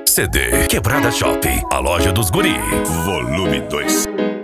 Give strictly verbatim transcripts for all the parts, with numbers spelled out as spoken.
C D Quebrada Shop, a loja dos guri. Volume dois.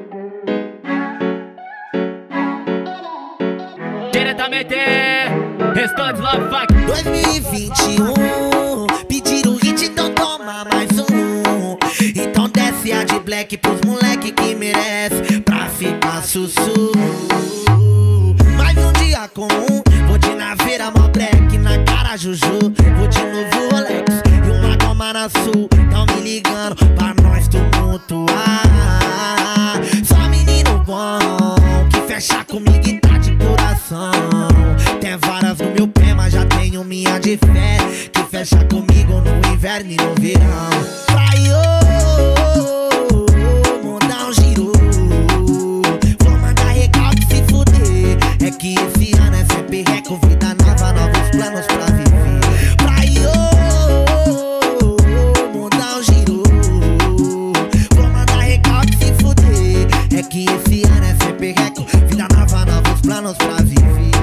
Diretamente, Restante Love Funk dois mil e vinte e um, pediram hit, então toma mais um. Então desce a de black pros moleque que merece, pra ficar sussu. Mais um dia comum, vou de naveira, mó black, na cara Juju. Vou de novo Rolex e uma goma na sul. Tão me ligando pra nós tumultuar. Só menino bom, que fecha comigo e tá de coração. Tem várias no meu pé, mas já tenho minha de fé, que fecha comigo no inverno e no verão. Vai, ô, mandar um giro. Vou mandar recalque se fuder. É que esse ano é sempre reco, vida nova, novos planos pra viver. Vai, ô, mandar um giro. Vou mandar recalque se fuder. É que esse ano é sempre reco, vida nova, novos planos pra viver.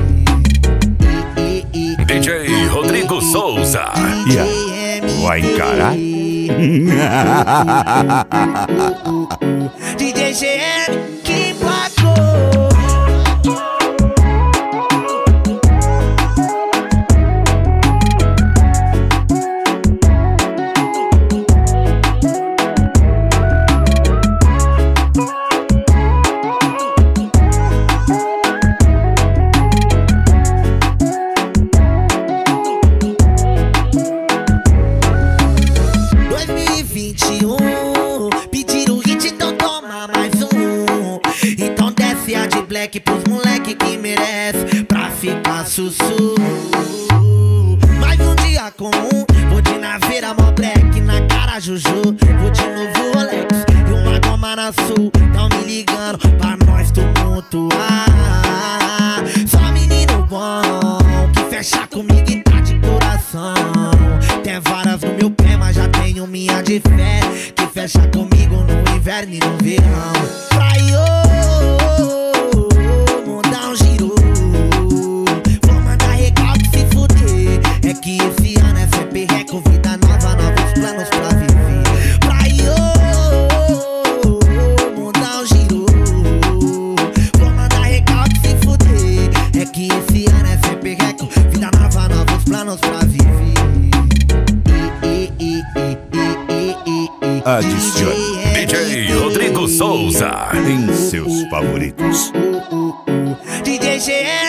D J Rodrigo Souza. Yeah. Vai encarar? D J G M que emplacou. Pediram hit, então toma mais um. Então desce a de black pros moleque que merece, pra ficar sussu. Mais um dia comum, vou de naveira, mó black, na cara Juju. Vou de novo Rolex e uma goma na sul. Tão me ligando pra nós tumultuar. Só menino bom, que fecha comigo e tá de coração. Tem várias no meu pé, mas já tenho minha de fé, que fecha comigo no inverno e no verão. Vai, ô, mandar um giro. Vou mandar recalque se fuder. É que esse ano é sempre reco, vida nova, novos planos pra viver. Vai, ô, mandar um giro. Vou mandar recalque se fuder. É que esse ano é sempre reco, vida nova, novos planos pra viver. Adicione D J Rodrigo Souza em seus favoritos. D J G M